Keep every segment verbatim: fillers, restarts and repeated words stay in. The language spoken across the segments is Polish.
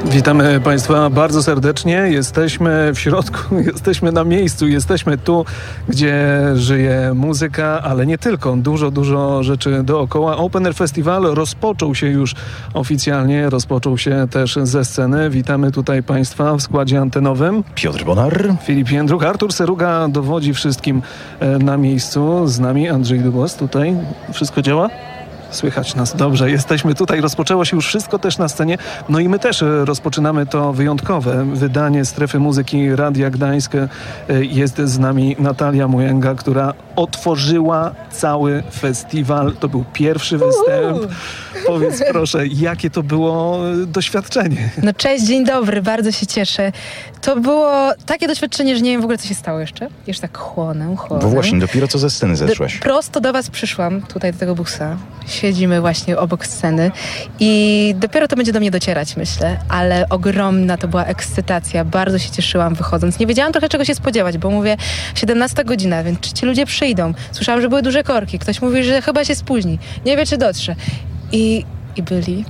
Witamy Państwa bardzo serdecznie. Jesteśmy w środku, jesteśmy na miejscu, jesteśmy tu, gdzie żyje muzyka, ale nie tylko. Dużo, dużo rzeczy dookoła. Open Air Festival rozpoczął się już oficjalnie, rozpoczął się też ze sceny. Witamy tutaj Państwa w składzie antenowym. Piotr Bonar, Filip Jędruk, Artur Seruga dowodzi wszystkim na miejscu. Z nami Andrzej Dubos tutaj. Wszystko działa? Słychać nas dobrze, jesteśmy tutaj, rozpoczęło się już wszystko też na scenie, no i my też rozpoczynamy to wyjątkowe wydanie Strefy Muzyki Radia Gdańsk. Jest z nami Natalia Mujęga, która otworzyła cały festiwal. To był pierwszy występ. Powiedz proszę, jakie to było doświadczenie? No cześć, dzień dobry, bardzo się cieszę. To było takie doświadczenie, że nie wiem w ogóle, co się stało jeszcze. Jeszcze tak chłonę, chłonę. Bo właśnie, dopiero co ze sceny zeszłaś. Do, prosto do was przyszłam, tutaj do tego busa. Siedzimy właśnie obok sceny i dopiero to będzie do mnie docierać, myślę. Ale ogromna to była ekscytacja. Bardzo się cieszyłam wychodząc. Nie wiedziałam trochę, czego się spodziewać, bo mówię, siedemnasta godzina, więc czy ci ludzie przyjdą? Słyszałam, że były duże korki. Ktoś mówi, że chyba się spóźni. Nie wie, czy dotrze. I, i byli.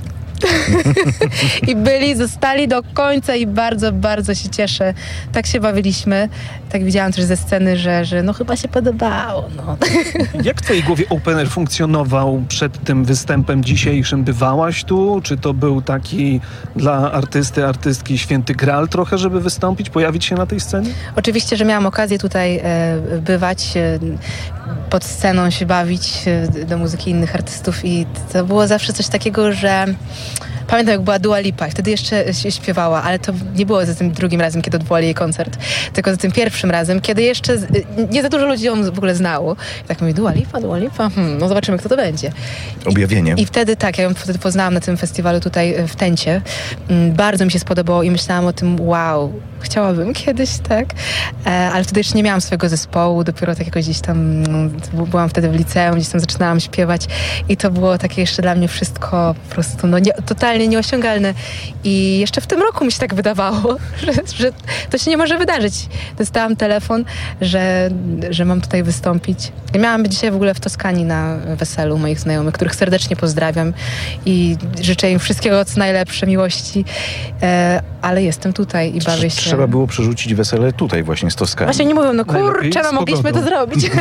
I byli, zostali do końca i bardzo, bardzo się cieszę. Tak się bawiliśmy. Tak widziałam też ze sceny, że, że no chyba się podobało. No. Jak w twojej głowie Open Air funkcjonował przed tym występem dzisiejszym? Bywałaś tu? Czy to był taki dla artysty, artystki święty graal trochę, żeby wystąpić, pojawić się na tej scenie? Oczywiście, że miałam okazję tutaj e, bywać, e, pod sceną się bawić e, do muzyki innych artystów i to było zawsze coś takiego, że pamiętam, jak była Dua Lipa, wtedy jeszcze się śpiewała, ale to nie było za tym drugim razem, kiedy odwołali jej koncert, tylko za tym pierwszym razem, kiedy jeszcze nie za dużo ludzi ją w ogóle znało. I tak mówię, Dua Lipa, Dua Lipa, hmm, no zobaczymy, kto to będzie. Objawienie. I, I wtedy tak, ja ją wtedy poznałam na tym festiwalu tutaj w Tencie. Bardzo mi się spodobało i myślałam o tym, wow, chciałabym kiedyś, tak? E, ale wtedy jeszcze nie miałam swojego zespołu, dopiero tak jakoś gdzieś tam, no, byłam wtedy w liceum, gdzieś tam zaczynałam śpiewać i to było takie jeszcze dla mnie wszystko po prostu, no nie, totalnie nieosiągalne. I jeszcze w tym roku mi się tak wydawało, że, że to się nie może wydarzyć. Dostałam telefon, że, że mam tutaj wystąpić. I miałam być dzisiaj w ogóle w Toskanii na weselu moich znajomych, których serdecznie pozdrawiam i życzę im wszystkiego, co najlepsze, miłości. E, ale jestem tutaj i bawię się. Trzeba było przerzucić wesele tutaj właśnie z Toskanii. Właśnie nie mówią, no kurczę, no mogliśmy to zrobić.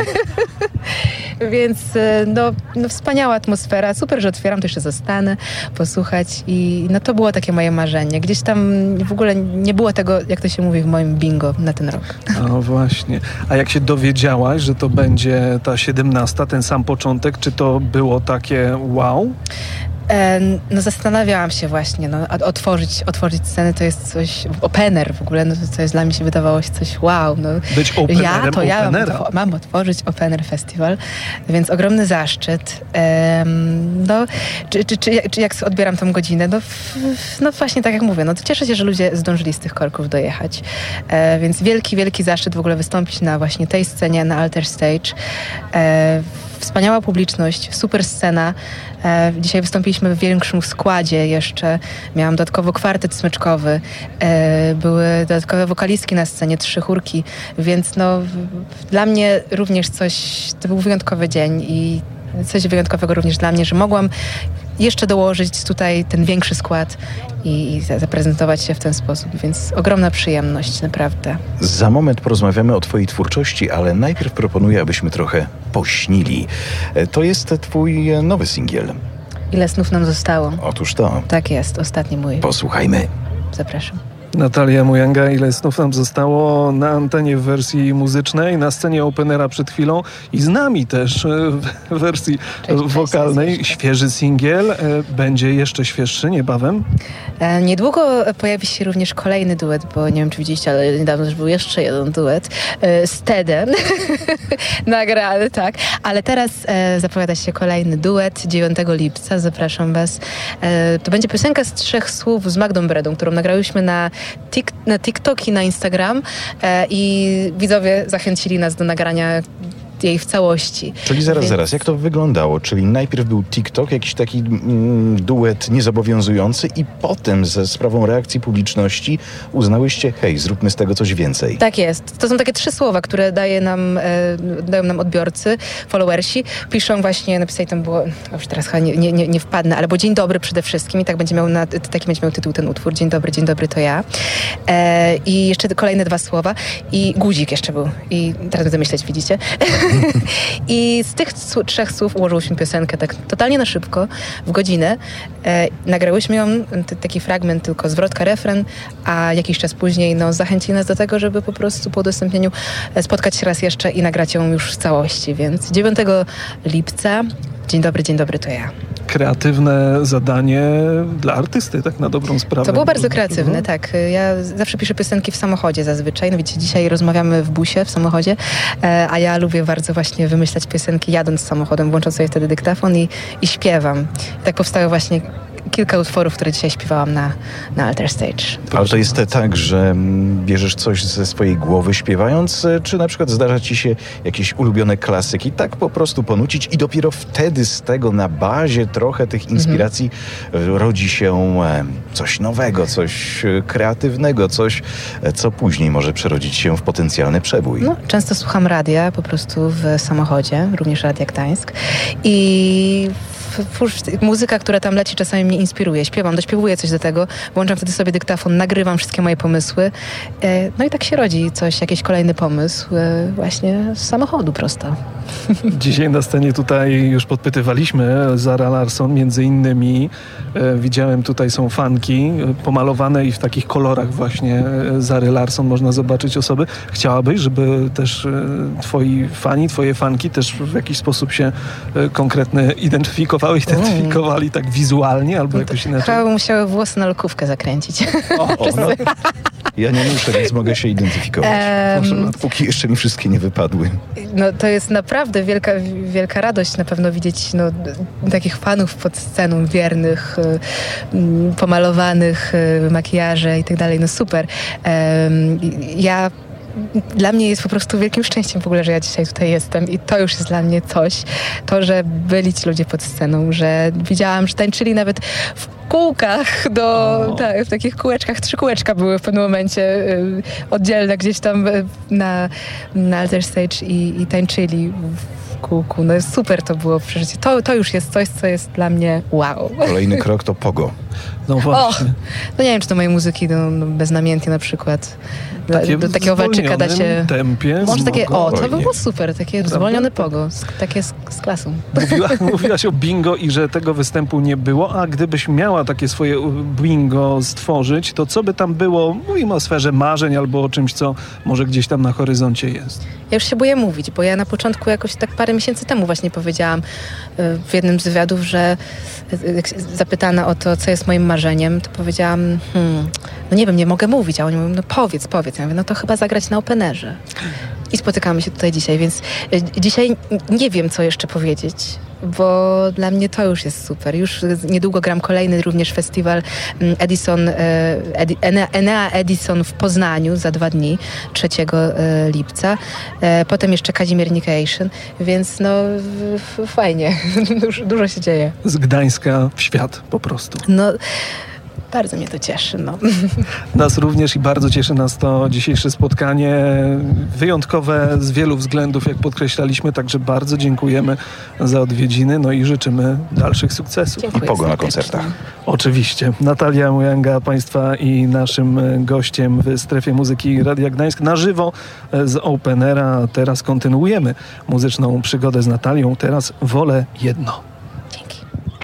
Więc no, no wspaniała atmosfera, super, że otwieram, to jeszcze zostanę, posłuchać i no to było takie moje marzenie. Gdzieś tam w ogóle nie było tego, jak to się mówi, w moim bingo na ten rok. No właśnie. A jak się dowiedziałaś, że to będzie ta siedemnasta, ten sam początek, czy to było takie wow? No zastanawiałam się właśnie, no otworzyć, otworzyć scenę to jest coś, open air w ogóle, no to, to jest dla mnie się wydawało się coś wow. No. Być open ja, airem to ja open mam, mam otworzyć Open Air Festival, więc ogromny zaszczyt. Um, no, czy, czy, czy, czy jak odbieram tą godzinę? No, f, no właśnie tak jak mówię, no to cieszę się, że ludzie zdążyli z tych korków dojechać. E, więc wielki, wielki zaszczyt w ogóle wystąpić na właśnie tej scenie, na Alter Stage. E, Wspaniała publiczność, super scena. E, dzisiaj wystąpiliśmy w większym składzie jeszcze. Miałam dodatkowo kwartet smyczkowy. E, były dodatkowe wokalistki na scenie, trzy chórki. Więc no, w, dla mnie również coś, to był wyjątkowy dzień i coś wyjątkowego również dla mnie, że mogłam jeszcze dołożyć tutaj ten większy skład i, i zaprezentować się w ten sposób, więc ogromna przyjemność, naprawdę. Za moment porozmawiamy o twojej twórczości, ale najpierw proponuję, abyśmy trochę pośnili. To jest twój nowy singiel. Ile snów nam zostało? Otóż to. Tak jest, ostatni mój. Posłuchajmy. Zapraszam. Natalia Mujęga, ile snów nam zostało na antenie w wersji muzycznej, na scenie Openera przed chwilą i z nami też w wersji cześć, wokalnej. Cześć, świeży singiel, będzie jeszcze świeższy niebawem. E, niedługo pojawi się również kolejny duet, bo nie wiem, czy widzieliście, ale niedawno już był jeszcze jeden duet e, z Tedem nagrany, tak. Ale teraz e, zapowiada się kolejny duet dziewiątego lipca, zapraszam was. E, to będzie piosenka z trzech słów z Magdą Bredą, którą nagrałyśmy na Tik- na TikTok i na Instagram e, i widzowie zachęcili nas do nagrania jej w całości. Czyli zaraz, Więc... zaraz, jak to wyglądało? Czyli najpierw był TikTok, jakiś taki mm, duet niezobowiązujący i potem ze sprawą reakcji publiczności uznałyście, hej, zróbmy z tego coś więcej. Tak jest. To są takie trzy słowa, które daje nam, e, dają nam odbiorcy, followersi. Piszą właśnie, napisali tam było, już teraz chyba nie, nie, nie wpadnę, ale było dzień dobry przede wszystkim i tak będzie miał, na, taki będzie miał tytuł ten utwór. Dzień dobry, dzień dobry, to ja. E, I jeszcze kolejne dwa słowa. I guzik jeszcze był. I teraz będę myśleć, widzicie? I z tych s- trzech słów ułożyłyśmy piosenkę tak totalnie na szybko, w godzinę. E, nagrałyśmy ją, t- taki fragment, tylko zwrotka, refren, a jakiś czas później no, zachęcili nas do tego, żeby po prostu po udostępnieniu e, spotkać się raz jeszcze i nagrać ją już w całości. Więc dziewiątego lipca, dzień dobry, dzień dobry, to ja. Kreatywne zadanie dla artysty, tak na dobrą sprawę. To było bardzo kreatywne, tak. Ja zawsze piszę piosenki w samochodzie zazwyczaj. No wiecie, dzisiaj rozmawiamy w busie, w samochodzie, e, a ja lubię bardzo właśnie wymyślać piosenki jadąc samochodem, włączam sobie wtedy dyktafon i, i śpiewam. I tak powstało właśnie kilka utworów, które dzisiaj śpiewałam na, na Alter Stage. Ale to jest tak, że mm, bierzesz coś ze swojej głowy śpiewając, e, czy na przykład zdarza ci się jakieś ulubione klasyki tak po prostu ponucić i dopiero wtedy z tego na bazie trochę tych inspiracji mhm. rodzi się e, coś nowego, coś e, kreatywnego, coś, e, co później może przerodzić się w potencjalny przebój. No, często słucham radia po prostu w samochodzie, również Radia Gdańsk i muzyka, która tam leci, czasami mnie inspiruje. Śpiewam, dośpiewuję coś do tego, włączam wtedy sobie dyktafon, nagrywam wszystkie moje pomysły. No i tak się rodzi coś, jakiś kolejny pomysł właśnie z samochodu prosto. Dzisiaj na scenie tutaj już podpytywaliśmy Zara Larsson, między innymi. E, widziałem tutaj są fanki e, pomalowane i w takich kolorach właśnie e, Zary Larsson można zobaczyć osoby. Chciałabyś, żeby też e, twoi fani, twoje fanki też w jakiś sposób się e, konkretnie identyfikowały, identyfikowali mm. tak wizualnie albo jakoś inaczej? Chyba bym musiała włosy na lokówkę zakręcić. O, o, no. Ja nie muszę, więc mogę się identyfikować. Um, Póki jeszcze mi wszystkie nie wypadły. No to jest naprawdę wielka, wielka radość na pewno widzieć no, takich fanów pod sceną, wiernych, y, pomalowanych, y, makijaże i tak dalej. No super. Um, ja Dla mnie jest po prostu wielkim szczęściem w ogóle, że ja dzisiaj tutaj jestem i to już jest dla mnie coś. To, że byli ci ludzie pod sceną, że widziałam, że tańczyli nawet w kółkach, do, tak, w takich kółeczkach, trzy kółeczka były w pewnym momencie y, oddzielne gdzieś tam y, na, na Alter Stage i, i tańczyli w kółku. No super to było przeżycie. To, to już jest coś, co jest dla mnie wow. Kolejny krok to pogo. No właśnie. O, no nie wiem, czy to mojej muzyki no, no, beznamiętnie na przykład. Takie do takiego walczyka da się... tempie. Może takie, o, to Spokojnie. by było super, takie zwolnione pogo, z, takie z, z klasą. Mówiła, mówiłaś o bingo i że tego występu nie było, a gdybyś miała takie swoje bingo stworzyć, to co by tam było? Mówimy o sferze marzeń albo o czymś, co może gdzieś tam na horyzoncie jest. Ja już się boję mówić, bo ja na początku jakoś tak parę miesięcy temu właśnie powiedziałam w jednym z wywiadów, że zapytana o to, co jest moim marzeniem, to powiedziałam, hmm, no nie wiem, nie mogę mówić, a oni mówią, no powiedz, powiedz. Ja mówię, no to chyba zagrać na openerze. I spotykamy się tutaj dzisiaj, więc dzisiaj nie wiem, co jeszcze powiedzieć, bo dla mnie to już jest super. Już niedługo gram kolejny również festiwal Edison, Edi, Enea Edison w Poznaniu za dwa dni, trzeciego lipca. Potem jeszcze Kazimiernication, więc no fajnie, dużo, dużo się dzieje. Z Gdańska w świat po prostu. No, bardzo mnie to cieszy, no. Nas również i bardzo cieszy nas to dzisiejsze spotkanie. Wyjątkowe z wielu względów, jak podkreślaliśmy, także bardzo dziękujemy za odwiedziny, no i życzymy dalszych sukcesów. Dziękuję I pogo na serdecznie. koncertach. Oczywiście. Natalia Mujanga, Państwa i naszym gościem w Strefie Muzyki Radia Gdańsk na żywo z Openera. Teraz kontynuujemy muzyczną przygodę z Natalią. Teraz wolę jedno.